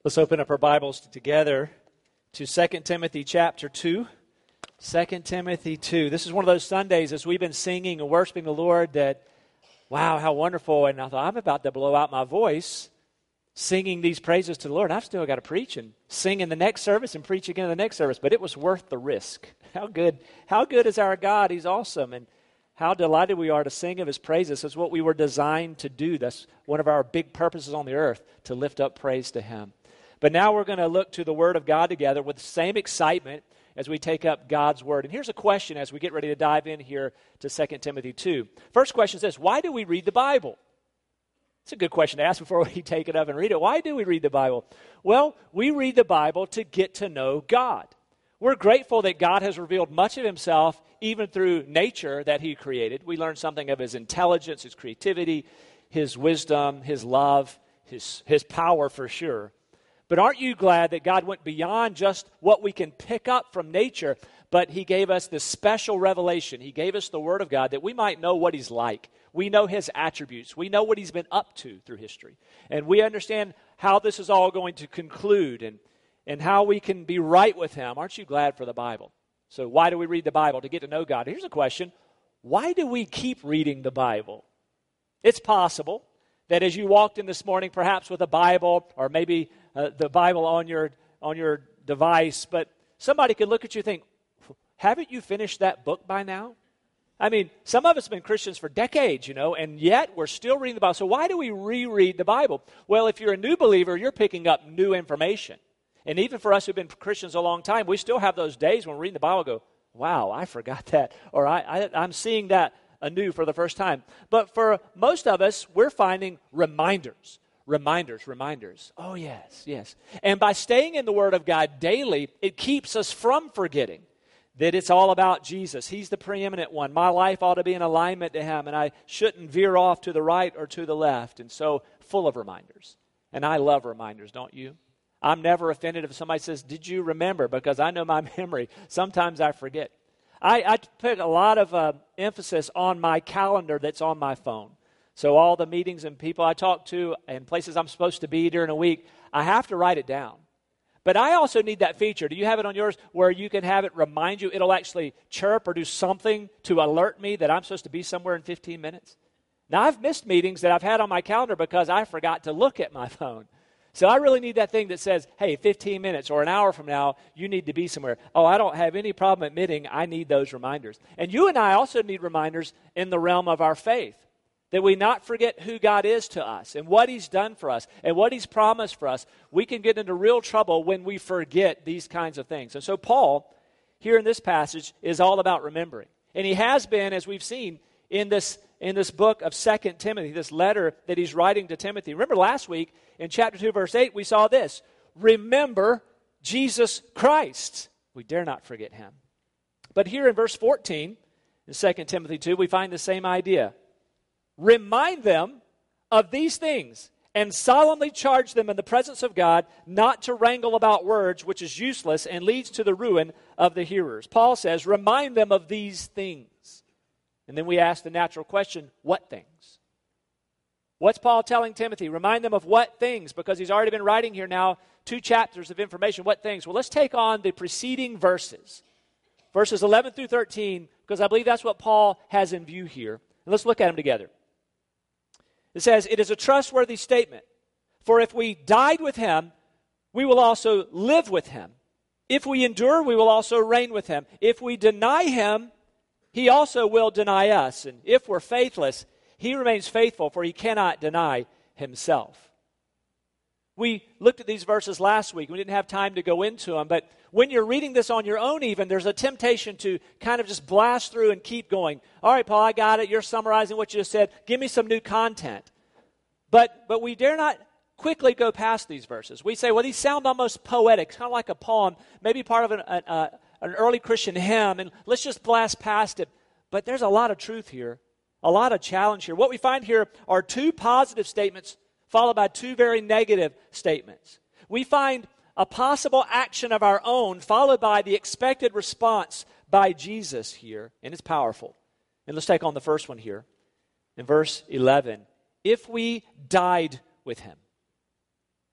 Let's open up our Bibles together to 2 Timothy chapter 2. 2 Timothy 2. This is one of those Sundays as we've been singing and worshiping the Lord that, wow, how wonderful. And I thought, I'm about to blow out my voice singing these praises to the Lord. I've still got to preach and sing in the next service and preach again in the next service. But it was worth the risk. How good is our God? He's awesome. And how delighted we are to sing of His praises. That's what we were designed to do. That's one of our big purposes on the earth, to lift up praise to Him. But now we're going to look to the Word of God together with the same excitement as we take up God's Word. And here's a question as we get ready to dive in here to 2 Timothy 2. First question is this: why do we read the Bible? It's a good question to ask before we take it up and read it. Why do we read the Bible? Well, we read the Bible to get to know God. We're grateful that God has revealed much of Himself even through nature that He created. We learn something of His intelligence, His creativity, His wisdom, His love, His power for sure. But aren't you glad that God went beyond just what we can pick up from nature, but He gave us this special revelation. He gave us the Word of God that we might know what He's like. We know His attributes. We know what He's been up to through history. And we understand how this is all going to conclude and how we can be right with Him. Aren't you glad for the Bible? So why do we read the Bible? To get to know God. Here's a question: why do we keep reading the Bible? It's possible that as you walked in this morning, perhaps with a Bible or maybe the Bible on your device, but somebody could look at you and think, haven't you finished that book by now? I mean, some of us have been Christians for decades, and yet we're still reading the Bible. So why do we reread the Bible? Well, if you're a new believer, you're picking up new information. And even for us who've been Christians a long time, we still have those days when we're reading the Bible and go, wow, I forgot that, or I'm seeing that anew for the first time. But for most of us, we're finding reminders. Oh, yes. And by staying in the Word of God daily, it keeps us from forgetting that it's all about Jesus. He's the preeminent one. My life ought to be in alignment to Him, and I shouldn't veer off to the right or to the left. And so, full of reminders. And I love reminders, don't you? I'm never offended if somebody says, did you remember? Because I know my memory. Sometimes I forget. I put a lot of emphasis on my calendar that's on my phone. So all the meetings and people I talk to and places I'm supposed to be during a week, I have to write it down. But I also need that feature. Do you have it on yours where you can have it remind you? It'll actually chirp or do something to alert me that I'm supposed to be somewhere in 15 minutes. Now, I've missed meetings that I've had on my calendar because I forgot to look at my phone. So I really need that thing that says, hey, 15 minutes or an hour from now, you need to be somewhere. Oh, I don't have any problem admitting I need those reminders. And you and I also need reminders in the realm of our faith, that we not forget who God is to us and what He's done for us and what He's promised for us. We can get into real trouble when we forget these kinds of things. And so Paul, here in this passage, is all about remembering. And he has been, as we've seen, in this book of 2 Timothy, this letter that he's writing to Timothy. Remember last week in chapter 2, verse 8, we saw this: remember Jesus Christ. We dare not forget Him. But here in verse 14, in 2 Timothy 2, we find the same idea. Remind them of these things and solemnly charge them in the presence of God not to wrangle about words, which is useless and leads to the ruin of the hearers. Paul says, remind them of these things. And then we ask the natural question, what things? What's Paul telling Timothy? Remind them of what things? Because he's already been writing here now 2 chapters of information. What things? Well, let's take on the preceding verses. Verses 11 through 13, because I believe that's what Paul has in view here. And let's look at them together. It says, it is a trustworthy statement. For if we died with Him, we will also live with Him. If we endure, we will also reign with Him. If we deny Him, He also will deny us. And if we're faithless, He remains faithful, for He cannot deny Himself. We looked at these verses last week. We didn't have time to go into them, but when you're reading this on your own even, there's a temptation to kind of just blast through and keep going. All right, Paul, I got it. You're summarizing what you just said. Give me some new content. But we dare not quickly go past these verses. We say, well, these sound almost poetic, kind of like a poem, maybe part of an early Christian hymn, and let's just blast past it. But there's a lot of truth here, a lot of challenge here. What we find here are 2 positive statements followed by 2 very negative statements. We find a possible action of our own followed by the expected response by Jesus here, and it's powerful. And let's take on the first one here in verse 11. If we died with Him.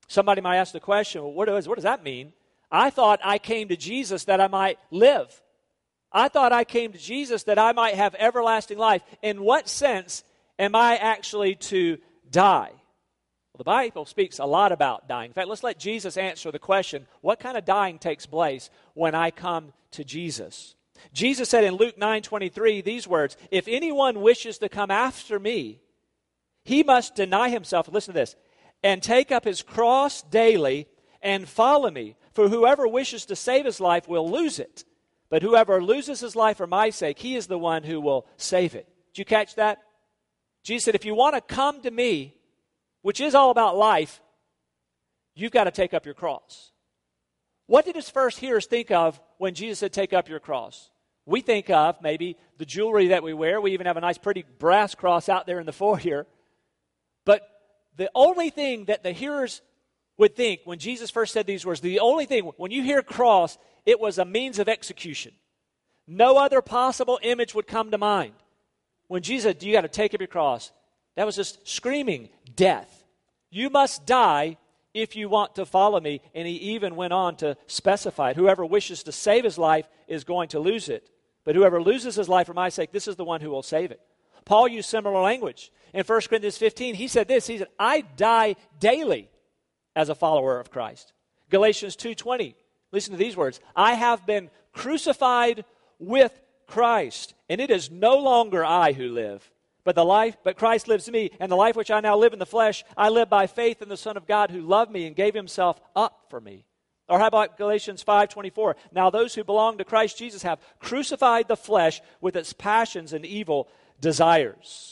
Somebody might ask the question, well, what does that mean? I thought I came to Jesus that I might live. I thought I came to Jesus that I might have everlasting life. In what sense am I actually to die? Well, the Bible speaks a lot about dying. In fact, let's let Jesus answer the question, what kind of dying takes place when I come to Jesus? Jesus said in Luke 9:23 these words, if anyone wishes to come after me, he must deny himself, listen to this, and take up his cross daily and follow me. For whoever wishes to save his life will lose it. But whoever loses his life for my sake, he is the one who will save it. Did you catch that? Jesus said, if you want to come to me, which is all about life, you've got to take up your cross. What did his first hearers think of when Jesus said, take up your cross? We think of maybe the jewelry that we wear. We even have a nice pretty brass cross out there in the foyer. But the only thing that the hearers would think when Jesus first said these words, the only thing, when you hear cross, it was a means of execution. No other possible image would come to mind. When Jesus said, you got to take up your cross, that was just screaming death. You must die if you want to follow me. And he even went on to specify it. Whoever wishes to save his life is going to lose it. But whoever loses his life for my sake, this is the one who will save it. Paul used similar language. In 1 Corinthians 15, he said this. He said, I die daily as a follower of Christ. Galatians 2:20, listen to these words. I have been crucified with Christ, and it is no longer I who live, but Christ lives in me, and the life which I now live in the flesh, I live by faith in the Son of God who loved me and gave himself up for me. Or how about Galatians 5:24? Now those who belong to Christ Jesus have crucified the flesh with its passions and evil desires.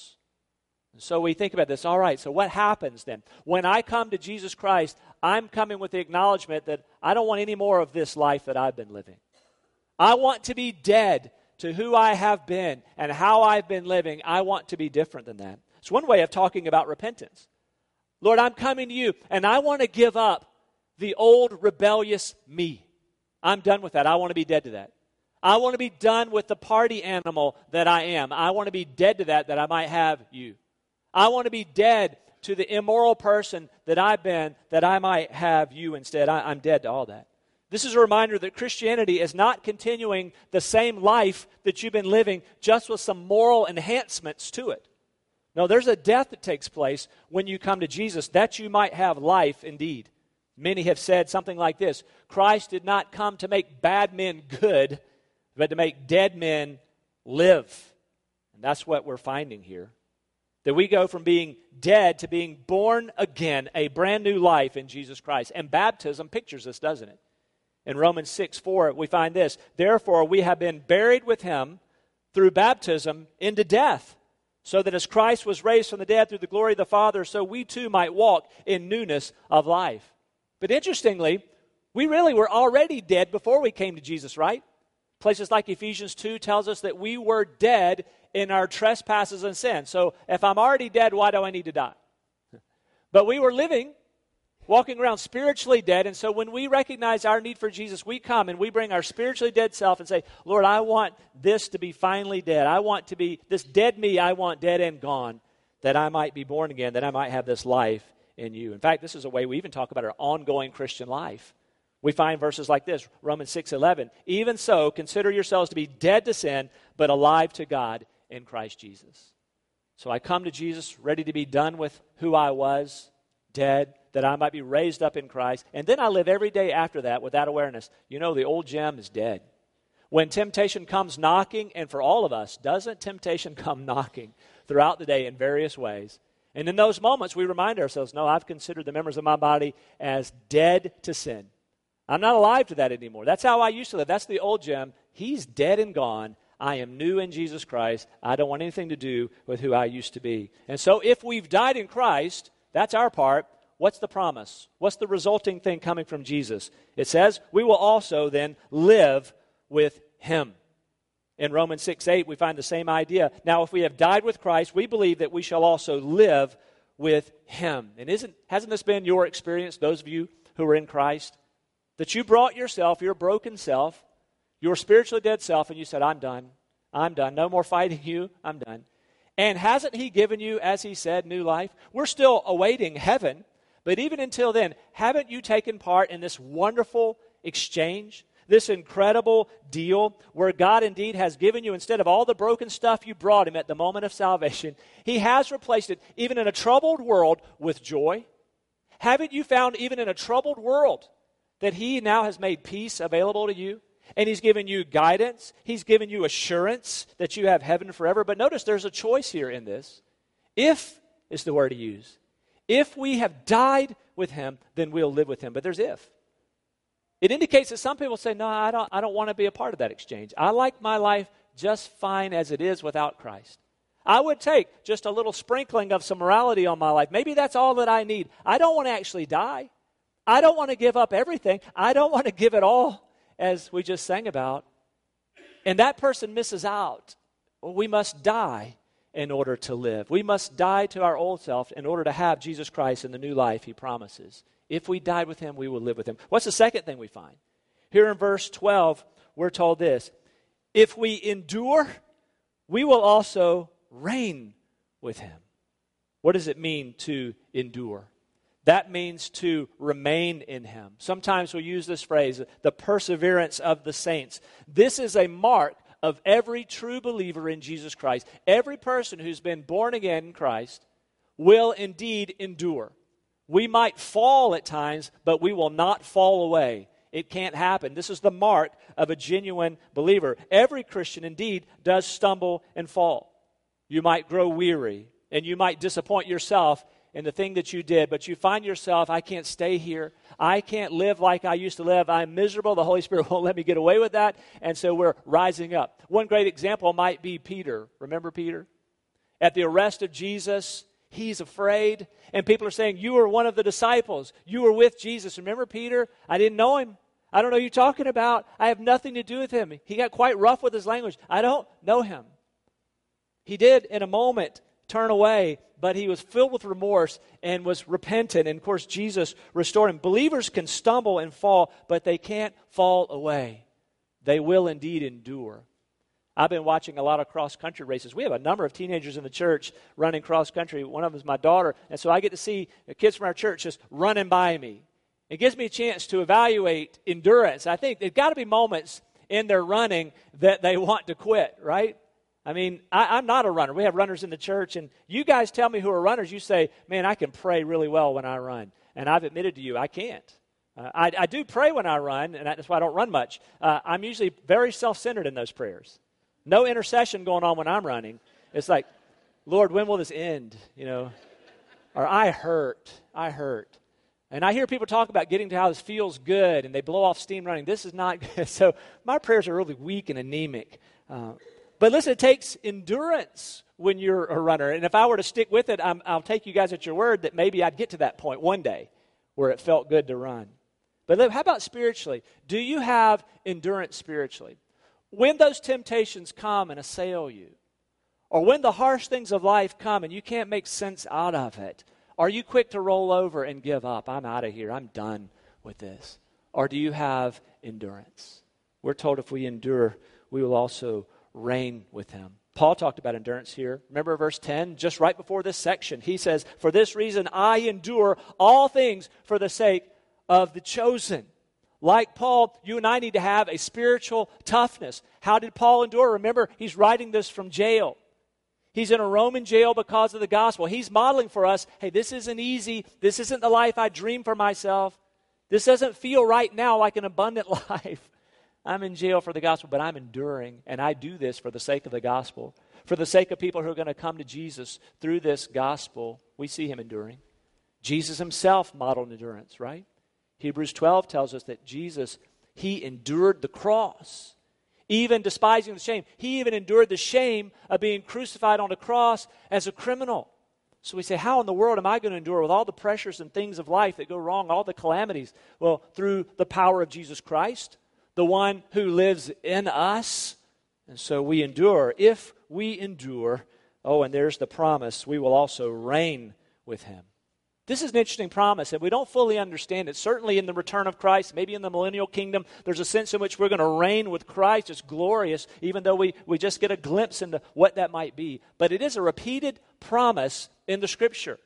So we think about this. All right, so what happens then? When I come to Jesus Christ, I'm coming with the acknowledgement that I don't want any more of this life that I've been living. I want to be dead to who I have been and how I've been living. I want to be different than that. It's one way of talking about repentance. Lord, I'm coming to you, and I want to give up the old rebellious me. I'm done with that. I want to be dead to that. I want to be done with the party animal that I am. I want to be dead to that I might have you. I want to be dead to the immoral person that I've been, that I might have you instead. I'm dead to all that. This is a reminder that Christianity is not continuing the same life that you've been living, just with some moral enhancements to it. No, there's a death that takes place when you come to Jesus, that you might have life indeed. Many have said something like this: Christ did not come to make bad men good, but to make dead men live. And that's what we're finding here. That we go from being dead to being born again, a brand new life in Jesus Christ. And baptism pictures this, doesn't it? In Romans 6:4, we find this: therefore we have been buried with him through baptism into death, so that as Christ was raised from the dead through the glory of the Father, so we too might walk in newness of life. But interestingly, we really were already dead before we came to Jesus, right? Places like Ephesians 2 tells us that we were dead in our trespasses and sins. So if I'm already dead, why do I need to die? But we were living, walking around spiritually dead, and so when we recognize our need for Jesus, we come and we bring our spiritually dead self and say, Lord, I want this to be finally dead. I want to be, this dead me, I want dead and gone, that I might be born again, that I might have this life in you. In fact, this is a way we even talk about our ongoing Christian life. We find verses like this, Romans 6:11. Even so, consider yourselves to be dead to sin, but alive to God in Christ Jesus. So I come to Jesus ready to be done with who I was, dead, that I might be raised up in Christ. And then I live every day after that with that awareness. You know, the old Jim is dead. When temptation comes knocking, and for all of us, doesn't temptation come knocking throughout the day in various ways? And in those moments, we remind ourselves, no, I've considered the members of my body as dead to sin. I'm not alive to that anymore. That's how I used to live. That's the old Jim. He's dead and gone. I am new in Jesus Christ. I don't want anything to do with who I used to be. And so if we've died in Christ, that's our part. What's the promise? What's the resulting thing coming from Jesus? It says, we will also then live with him. In Romans 6:8, we find the same idea. Now, if we have died with Christ, we believe that we shall also live with him. And hasn't this been your experience, those of you who are in Christ? That you brought yourself, your broken self, your spiritually dead self, and you said, I'm done. I'm done. No more fighting you. I'm done. And hasn't he given you, as he said, new life? We're still awaiting heaven, But even until then, haven't you taken part in this wonderful exchange? This incredible deal where God indeed has given you, instead of all the broken stuff you brought him at the moment of salvation, he has replaced it, even in a troubled world, with joy. Haven't you found, even in a troubled world, that he now has made peace available to you? And he's given you guidance. He's given you assurance that you have heaven forever. But notice there's a choice here in this. If is the word to use. If we have died with him, then we'll live with him. But there's if. It indicates that some people say, no, I don't want to be a part of that exchange. I like my life just fine as it is without Christ. I would take just a little sprinkling of some morality on my life. Maybe that's all that I need. I don't want to actually die. I don't want to give up everything. I don't want to give it all, as we just sang about. And that person misses out. Well, we must die in order to live. We must die to our old self in order to have Jesus Christ and the new life he promises. If we died with him, we will live with him. What's the second thing we find? Here in verse 12, we're told this. If we endure, we will also reign with him. What does it mean to endure? That means to remain in him. Sometimes we use this phrase, the perseverance of the saints. This is a mark of every true believer in Jesus Christ. Every person who's been born again in Christ will indeed endure. We might fall at times, but we will not fall away. It can't happen. This is the mark of a genuine believer. Every Christian indeed does stumble and fall. You might grow weary, and you might disappoint yourself in the thing that you did, but you find yourself, I can't stay here. I can't live like I used to live. I'm miserable. The Holy Spirit won't let me get away with that, and so we're rising up. One great example might be Peter. Remember Peter? At the arrest of Jesus, he's afraid, and people are saying, you were one of the disciples. You were with Jesus. Remember Peter? I didn't know him. I don't know who you're talking about. I have nothing to do with him. He got quite rough with his language. I don't know him. He did, in a moment, turn away, but he was filled with remorse and was repentant. And, of course, Jesus restored him. Believers can stumble and fall, but they can't fall away. They will indeed endure. I've been watching a lot of cross-country races. We have a number of teenagers in the church running cross-country. One of them is my daughter, and so I get to see the kids from our church just running by me. It gives me a chance to evaluate endurance. I think there's got to be moments in their running that they want to quit, right? I mean, I'm not a runner. We have runners in the church, and you guys tell me who are runners. You say, man, I can pray really well when I run. And I've admitted to you, I can't. I do pray when I run, and that's why I don't run much. I'm usually very self-centered in those prayers. No intercession going on when I'm running. It's like, Lord, when will this end? You know, or I hurt. And I hear people talk about getting to how this feels good, and they blow off steam running. This is not good. So my prayers are really weak and anemic. But listen, it takes endurance when you're a runner. And if I were to stick with it, I'll take you guys at your word that maybe I'd get to that point one day where it felt good to run. But how about spiritually? Do you have endurance spiritually? When those temptations come and assail you, or when the harsh things of life come and you can't make sense out of it, are you quick to roll over and give up? I'm out of here. I'm done with this. Or do you have endurance? We're told if we endure, we will also reign with him. Paul talked about endurance here. Remember verse 10, just right before this section. He says, for this reason I endure all things for the sake of the chosen. Like Paul, you and I need to have a spiritual toughness. How did Paul endure? Remember, he's writing this from jail. He's in a Roman jail because of the gospel. He's modeling for us, hey, this isn't easy. This isn't the life I dream for myself. This doesn't feel right now like an abundant life. I'm in jail for the gospel, but I'm enduring, and I do this for the sake of the gospel, for the sake of people who are going to come to Jesus through this gospel. We see him enduring. Jesus himself modeled endurance, right? Hebrews 12 tells us that Jesus, he endured the cross, even despising the shame. He even endured the shame of being crucified on a cross as a criminal. So we say, how in the world am I going to endure with all the pressures and things of life that go wrong, all the calamities? Well, through the power of Jesus Christ, the one who lives in us. And so we endure. If we endure, and there's the promise, we will also reign with him. This is an interesting promise, and we don't fully understand it. Certainly in the return of Christ, maybe in the millennial kingdom, there's a sense in which we're going to reign with Christ. It's glorious, even though we just get a glimpse into what that might be. But it is a repeated promise in the Scripture.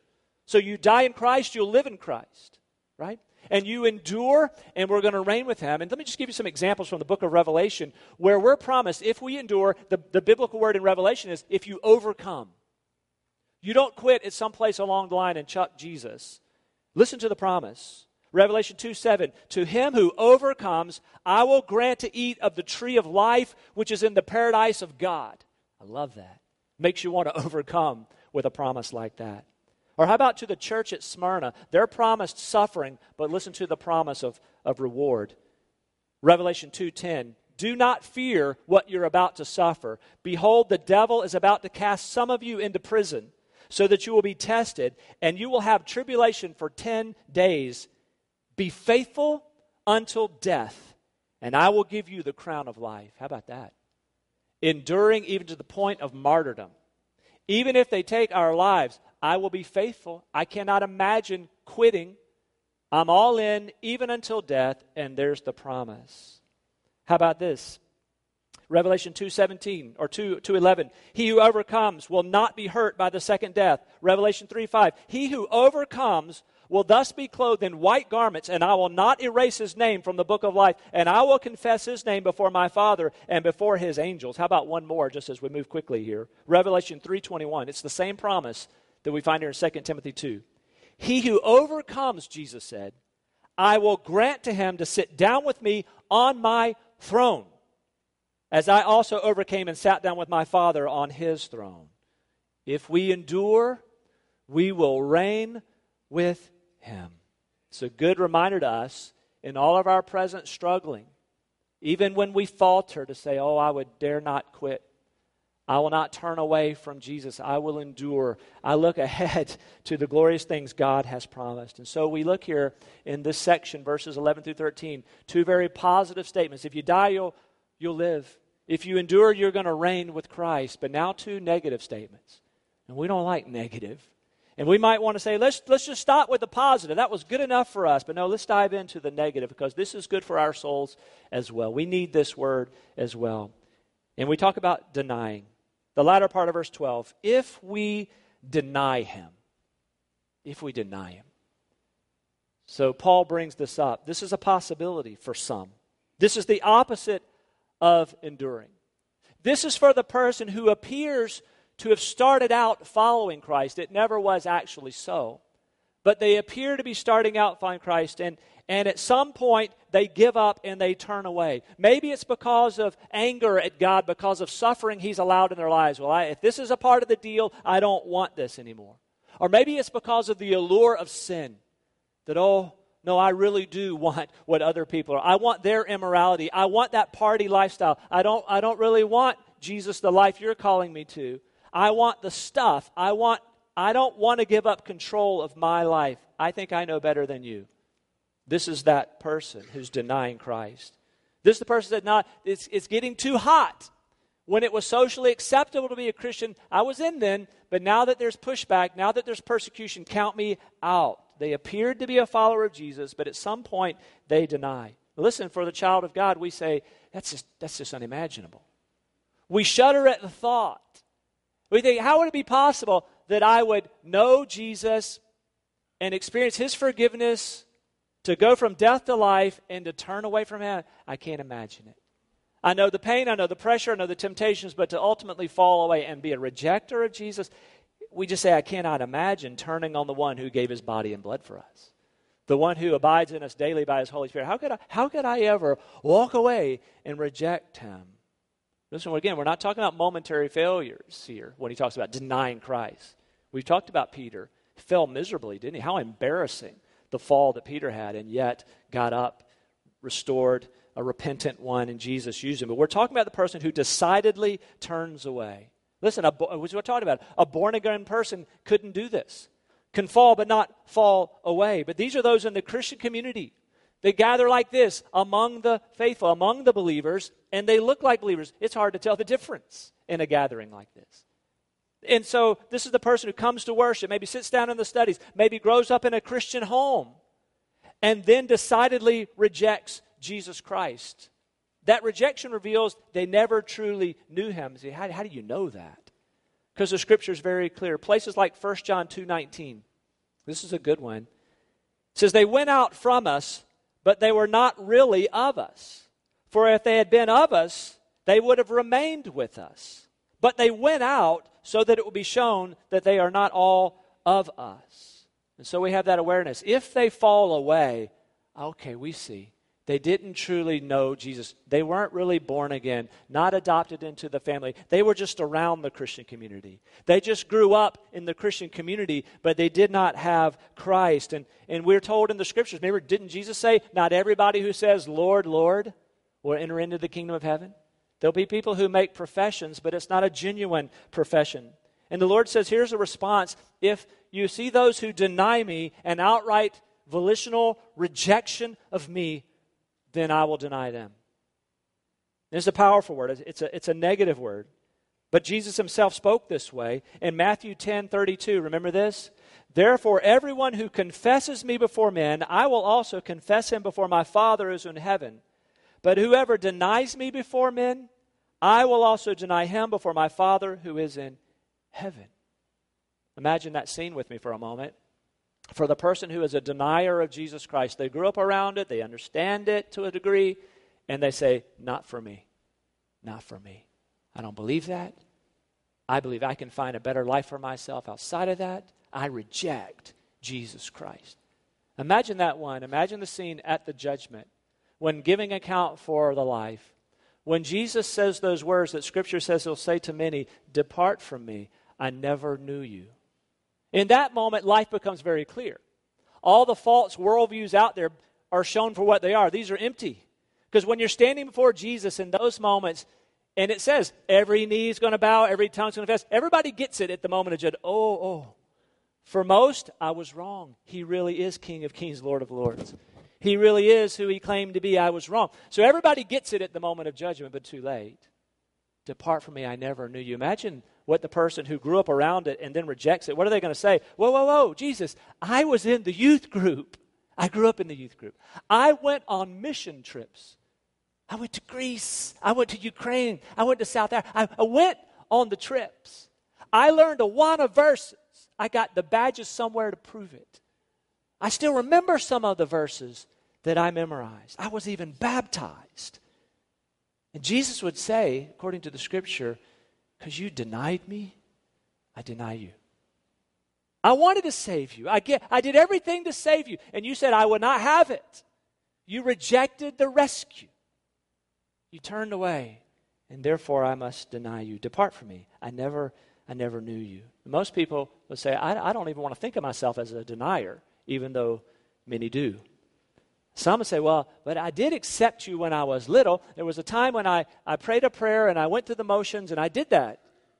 So you die in Christ, you'll live in Christ, right? And you endure, and we're going to reign with him. And let me just give you some examples from the book of Revelation where we're promised if we endure, the biblical word in Revelation is if you overcome. You don't quit at some place along the line and chuck Jesus. Listen to the promise. Revelation 2:7, to him who overcomes, I will grant to eat of the tree of life, which is in the paradise of God. I love that. Makes you want to overcome with a promise like that. Or how about to the church at Smyrna? They're promised suffering, but listen to the promise of reward. Revelation 2:10, do not fear what you're about to suffer. Behold, the devil is about to cast some of you into prison, so that you will be tested, and you will have tribulation for 10 days. Be faithful until death, and I will give you the crown of life. How about that? Enduring even to the point of martyrdom. Even if they take our lives, I will be faithful. I cannot imagine quitting. I'm all in, even until death, and there's the promise. How about this? Revelation 2:17 or 2:11. He who overcomes will not be hurt by the second death. Revelation 3:5. He who overcomes will thus be clothed in white garments, and I will not erase his name from the book of life, and I will confess his name before my Father and before his angels. How about one more, just as we move quickly here? Revelation 3:21. It's the same promise that we find here in 2 Timothy 2. He who overcomes, Jesus said, I will grant to him to sit down with me on my throne, as I also overcame and sat down with my Father on his throne. If we endure, we will reign with him. It's a good reminder to us in all of our present struggling, even when we falter, to say, oh, I would dare not quit. I will not turn away from Jesus. I will endure. I look ahead to the glorious things God has promised. And so we look here in this section, verses 11 through 13, two very positive statements. If you die, you'll live. If you endure, you're going to reign with Christ. But now two negative statements. And we don't like negative. And we might want to say, let's just stop with the positive. That was good enough for us. But no, let's dive into the negative, because this is good for our souls as well. We need this word as well. And we talk about denying. The latter part of verse 12, if we deny him. If we deny him. So Paul brings this up. This is a possibility for some. This is the opposite of enduring. This is for the person who appears to have started out following Christ. It never was actually so. But they appear to be starting out following Christ, and at some point they give up and they turn away. Maybe it's because of anger at God, because of suffering he's allowed in their lives. Well, if this is a part of the deal, I don't want this anymore. Or maybe it's because of the allure of sin. That, oh, no, I really do want what other people are. I want their immorality. I want that party lifestyle. I don't really want, Jesus, the life you're calling me to. I want the stuff. I don't want to give up control of my life. I think I know better than you. This is that person who's denying Christ. This is the person that it's getting too hot. When it was socially acceptable to be a Christian, I was in then, but now that there's pushback, now that there's persecution, count me out. They appeared to be a follower of Jesus, but at some point they deny. Listen, for the child of God, we say, that's just unimaginable. We shudder at the thought. We think, how would it be possible that I would know Jesus and experience his forgiveness, to go from death to life and to turn away from him? I can't imagine it. I know the pain, I know the pressure, I know the temptations, but to ultimately fall away and be a rejecter of Jesus, we just say, I cannot imagine turning on the one who gave his body and blood for us. The one who abides in us daily by his Holy Spirit. How could I ever walk away and reject him? Listen, again, we're not talking about momentary failures here when he talks about denying Christ. We've talked about Peter. He fell miserably, didn't he? How embarrassing the fall that Peter had, and yet got up, restored, a repentant one, and Jesus used him. But we're talking about the person who decidedly turns away. Listen, which we're talking about. A born-again person couldn't do this. Can fall but not fall away. But these are those in the Christian community. They gather like this among the faithful, among the believers, and they look like believers. It's hard to tell the difference in a gathering like this. And so this is the person who comes to worship, maybe sits down in the studies, maybe grows up in a Christian home, and then decidedly rejects Jesus Christ. That rejection reveals they never truly knew him. See, how do you know that? Because the Scripture is very clear. Places like 1 John 2:19. This is a good one. It says, they went out from us, but they were not really of us. For if they had been of us, they would have remained with us. But they went out so that it would be shown that they are not all of us. And so we have that awareness. If they fall away, okay, we see. They didn't truly know Jesus. They weren't really born again, not adopted into the family. They were just around the Christian community. They just grew up in the Christian community, but they did not have Christ. And we're told in the Scriptures, remember, didn't Jesus say, not everybody who says, Lord, Lord, will enter into the kingdom of heaven? There'll be people who make professions, but it's not a genuine profession. And the Lord says, here's a response. If you see those who deny me and outright volitional rejection of me, then I will deny them. It's a powerful word. It's a negative word. But Jesus himself spoke this way. In Matthew 10:32, remember this? Therefore, everyone who confesses me before men, I will also confess him before my Father who is in heaven. But whoever denies me before men, I will also deny him before my Father who is in heaven. Imagine that scene with me for a moment. For the person who is a denier of Jesus Christ, they grew up around it, they understand it to a degree, and they say, not for me, not for me. I don't believe that. I believe I can find a better life for myself outside of that. I reject Jesus Christ. Imagine that one. Imagine the scene at the judgment when giving account for the life. When Jesus says those words that Scripture says he'll say to many, depart from me, I never knew you. In that moment, life becomes very clear. All the false worldviews out there are shown for what they are. These are empty. Because when you're standing before Jesus in those moments, and it says, every knee is going to bow, every tongue is going to confess. Everybody gets it at the moment of judgment. Oh. For most, I was wrong. He really is King of Kings, Lord of Lords. He really is who he claimed to be. I was wrong. So everybody gets it at the moment of judgment, but too late. Depart from me, I never knew you. Imagine what the person who grew up around it and then rejects it, what are they going to say? Whoa, Jesus, I was in the youth group. I grew up in the youth group. I went on mission trips. I went to Greece. I went to Ukraine. I went to South Africa. I went on the trips. I learned Awana verses. I got the badges somewhere to prove it. I still remember some of the verses that I memorized. I was even baptized. And Jesus would say, according to the Scripture, because you denied me, I deny you. I wanted to save you. I did everything to save you. And you said I would not have it. You rejected the rescue. You turned away. And therefore I must deny you. Depart from me. I never knew you. Most people would say, I don't even want to think of myself as a denier, even though many do. Some would say, well, but I did accept you when I was little. There was a time when I prayed a prayer and I went through the motions and I did that.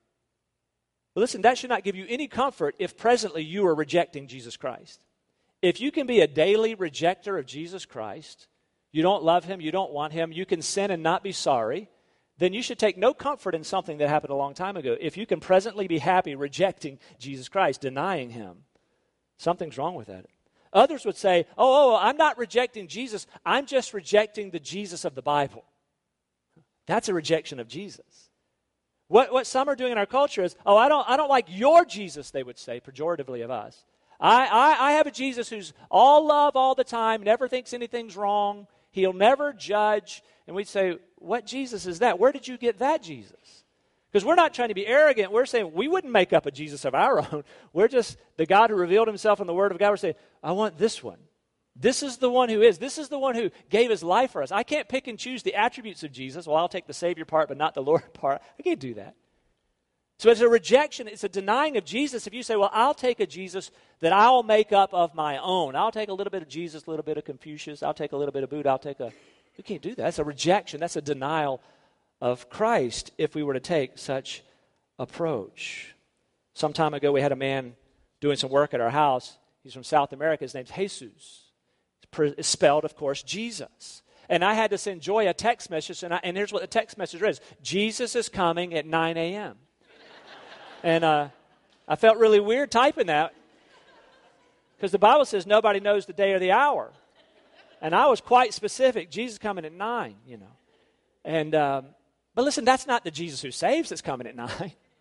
But listen, that should not give you any comfort if presently you are rejecting Jesus Christ. If you can be a daily rejecter of Jesus Christ, you don't love him, you don't want him, you can sin and not be sorry, then you should take no comfort in something that happened a long time ago. If you can presently be happy rejecting Jesus Christ, denying him, something's wrong with that. Others would say, I'm not rejecting Jesus. I'm just rejecting the Jesus of the Bible. That's a rejection of Jesus. What some are doing in our culture is, I don't like your Jesus, they would say, pejoratively of us. I have a Jesus who's all love all the time, never thinks anything's wrong. He'll never judge. And we'd say, what Jesus is that? Where did you get that Jesus? Because we're not trying to be arrogant. We're saying we wouldn't make up a Jesus of our own. We're just the God who revealed himself in the Word of God. We're saying, I want this one. This is the one who is. This is the one who gave his life for us. I can't pick and choose the attributes of Jesus. Well, I'll take the Savior part, but not the Lord part. I can't do that. So it's a rejection. It's a denying of Jesus. If you say, well, I'll take a Jesus that I'll make up of my own. I'll take a little bit of Jesus, a little bit of Confucius. I'll take a little bit of Buddha. You can't do that. That's a rejection. That's a denial of Christ if we were to take such approach. Some time ago, we had a man doing some work at our house. He's from South America. His name's Jesus. It's spelled, of course, Jesus. And I had to send Joy a text message, and here's what the text message read. Jesus is coming at 9 a.m. And I felt really weird typing that because the Bible says nobody knows the day or the hour. And I was quite specific. Jesus coming at 9, And but listen, that's not the Jesus who saves that's coming at 9.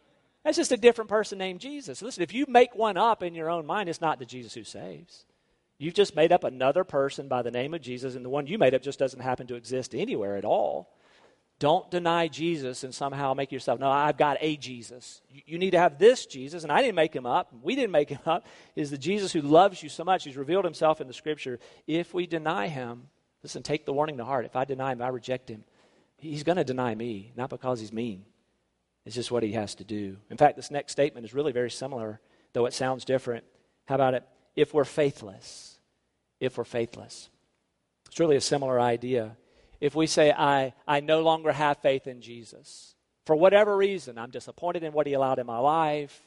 That's just a different person named Jesus. Listen, if you make one up in your own mind, it's not the Jesus who saves. You've just made up another person by the name of Jesus, and the one you made up just doesn't happen to exist anywhere at all. Don't deny Jesus and somehow make yourself, no, I've got a Jesus. You need to have this Jesus, and I didn't make him up. We didn't make him up. Is the Jesus who loves you so much. He's revealed himself in the Scripture. If we deny him, listen, take the warning to heart. If I deny him, I reject him. He's going to deny me, not because he's mean. It's just what he has to do. In fact, this next statement is really very similar, though it sounds different. How about it? If we're faithless. If we're faithless. It's really a similar idea. If we say, I no longer have faith in Jesus, for whatever reason, I'm disappointed in what he allowed in my life,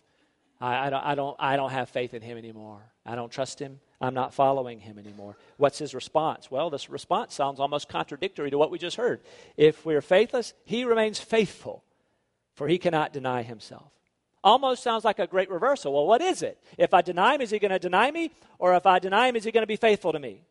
I don't have faith in him anymore. I don't trust him. I'm not following him anymore. What's his response? Well, this response sounds almost contradictory to what we just heard. If we're faithless, he remains faithful, for he cannot deny himself. Almost sounds like a great reversal. Well, what is it? If I deny him, is he going to deny me? Or if I deny him, is he going to be faithful to me?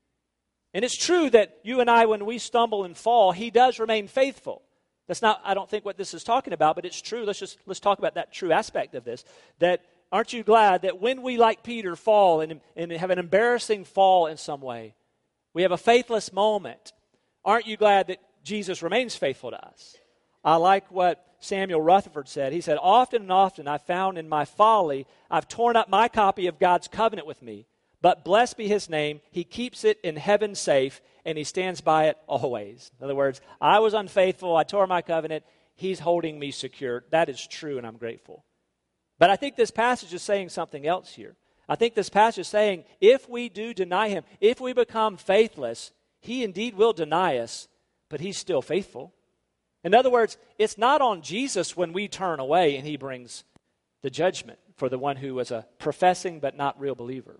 And it's true that you and I, when we stumble and fall, he does remain faithful. That's not, I don't think, what this is talking about, but it's true. Let's talk about that true aspect of this. That aren't you glad that when we, like Peter, fall and have an embarrassing fall in some way, we have a faithless moment, aren't you glad that Jesus remains faithful to us? I like what Samuel Rutherford said. He said, often and often I found in my folly, I've torn up my copy of God's covenant with me. But blessed be his name, he keeps it in heaven safe, and he stands by it always. In other words, I was unfaithful, I tore my covenant, he's holding me secure. That is true, and I'm grateful. But I think this passage is saying something else here. I think this passage is saying, if we do deny him, if we become faithless, he indeed will deny us, but he's still faithful. In other words, it's not on Jesus when we turn away and he brings the judgment for the one who was a professing but not real believer.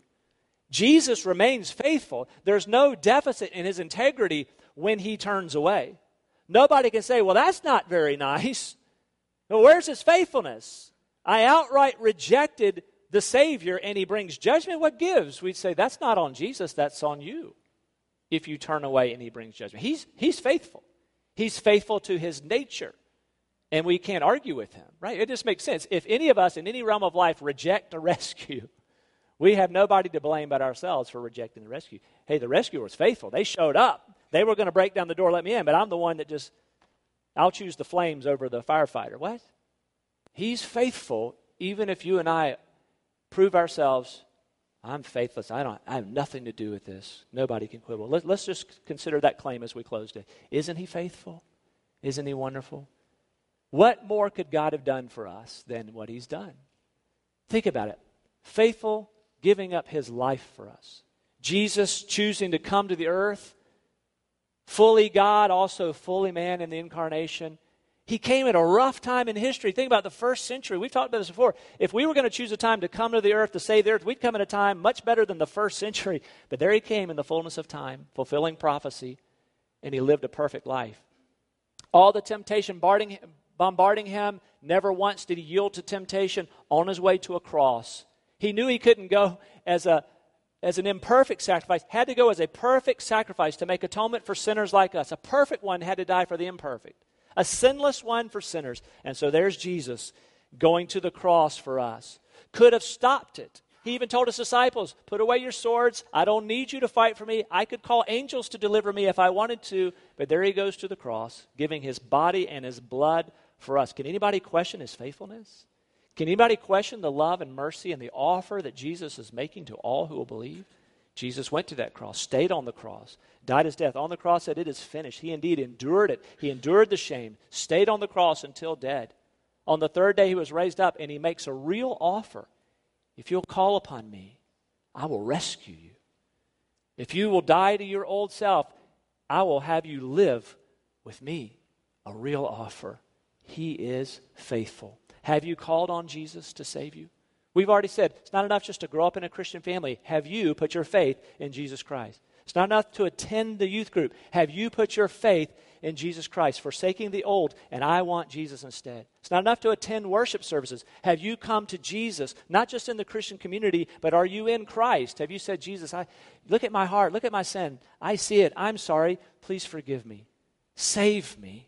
Jesus remains faithful. There's no deficit in his integrity when he turns away. Nobody can say, well, that's not very nice. Well, where's his faithfulness? I outright rejected the Savior and he brings judgment. What gives? We'd say, that's not on Jesus, that's on you. If you turn away and he brings judgment. He's faithful. He's faithful to his nature. And we can't argue with him, right? It just makes sense. If any of us in any realm of life reject a rescue, we have nobody to blame but ourselves for rejecting the rescue. Hey, the rescuer was faithful. They showed up. They were going to break down the door, let me in, but I'm the one that I'll choose the flames over the firefighter. What? He's faithful even if you and I prove ourselves, I'm faithless. I have nothing to do with this. Nobody can quibble. Let's just consider that claim as we close today. Isn't he faithful? Isn't he wonderful? What more could God have done for us than what he's done? Think about it. Faithful, giving up his life for us. Jesus choosing to come to the earth, fully God, also fully man in the incarnation. He came at a rough time in history. Think about the first century. We've talked about this before. If we were going to choose a time to come to the earth, to save the earth, we'd come at a time much better than the first century. But there he came in the fullness of time, fulfilling prophecy, and he lived a perfect life. All the temptation bombarding him, never once did he yield to temptation on his way to a cross. He knew he couldn't go as an imperfect sacrifice, had to go as a perfect sacrifice to make atonement for sinners like us. A perfect one had to die for the imperfect. A sinless one for sinners. And so there's Jesus going to the cross for us. Could have stopped it. He even told his disciples, put away your swords. I don't need you to fight for me. I could call angels to deliver me if I wanted to. But there he goes to the cross, giving his body and his blood for us. Can anybody question his faithfulness? Can anybody question the love and mercy and the offer that Jesus is making to all who will believe? Jesus went to that cross, stayed on the cross, died his death. On the cross said, it is finished. He indeed endured it. He endured the shame, stayed on the cross until dead. On the third day he was raised up, and he makes a real offer. If you'll call upon me, I will rescue you. If you will die to your old self, I will have you live with me. A real offer. He is faithful. Have you called on Jesus to save you? We've already said it's not enough just to grow up in a Christian family. Have you put your faith in Jesus Christ? It's not enough to attend the youth group. Have you put your faith in Jesus Christ, forsaking the old, and I want Jesus instead? It's not enough to attend worship services. Have you come to Jesus, not just in the Christian community, but are you in Christ? Have you said, Jesus, look at my heart, look at my sin. I see it. I'm sorry. Please forgive me. Save me.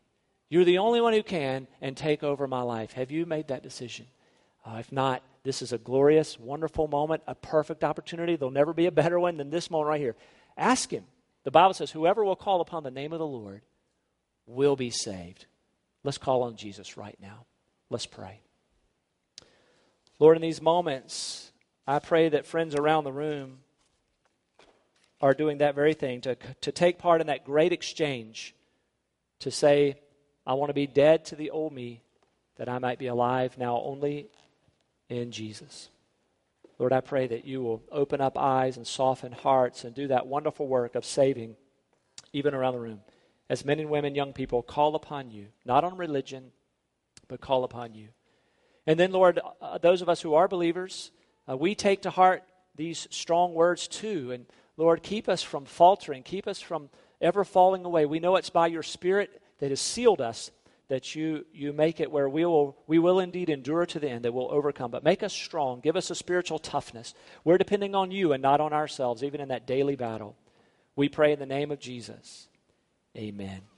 You're the only one who can, and take over my life. Have you made that decision? If not, this is a glorious, wonderful moment, a perfect opportunity. There'll never be a better one than this moment right here. Ask him. The Bible says, whoever will call upon the name of the Lord will be saved. Let's call on Jesus right now. Let's pray. Lord, in these moments, I pray that friends around the room are doing that very thing, to take part in that great exchange, to say, I want to be dead to the old me, that I might be alive now only in Jesus. Lord, I pray that you will open up eyes and soften hearts and do that wonderful work of saving even around the room. As men and women, young people, call upon you, not on religion, but call upon you. And then, Lord, those of us who are believers, we take to heart these strong words too. And Lord, keep us from faltering. Keep us from ever falling away. We know it's by your Spirit that has sealed us, that you make it where we will indeed endure to the end, that we'll overcome. But make us strong. Give us a spiritual toughness. We're depending on you and not on ourselves, even in that daily battle. We pray in the name of Jesus. Amen.